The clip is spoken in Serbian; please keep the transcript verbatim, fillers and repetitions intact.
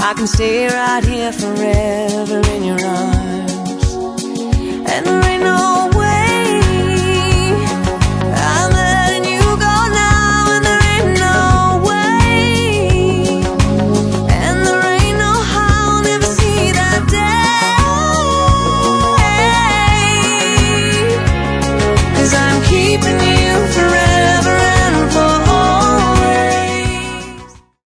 I can stay right here forever in your arms. And the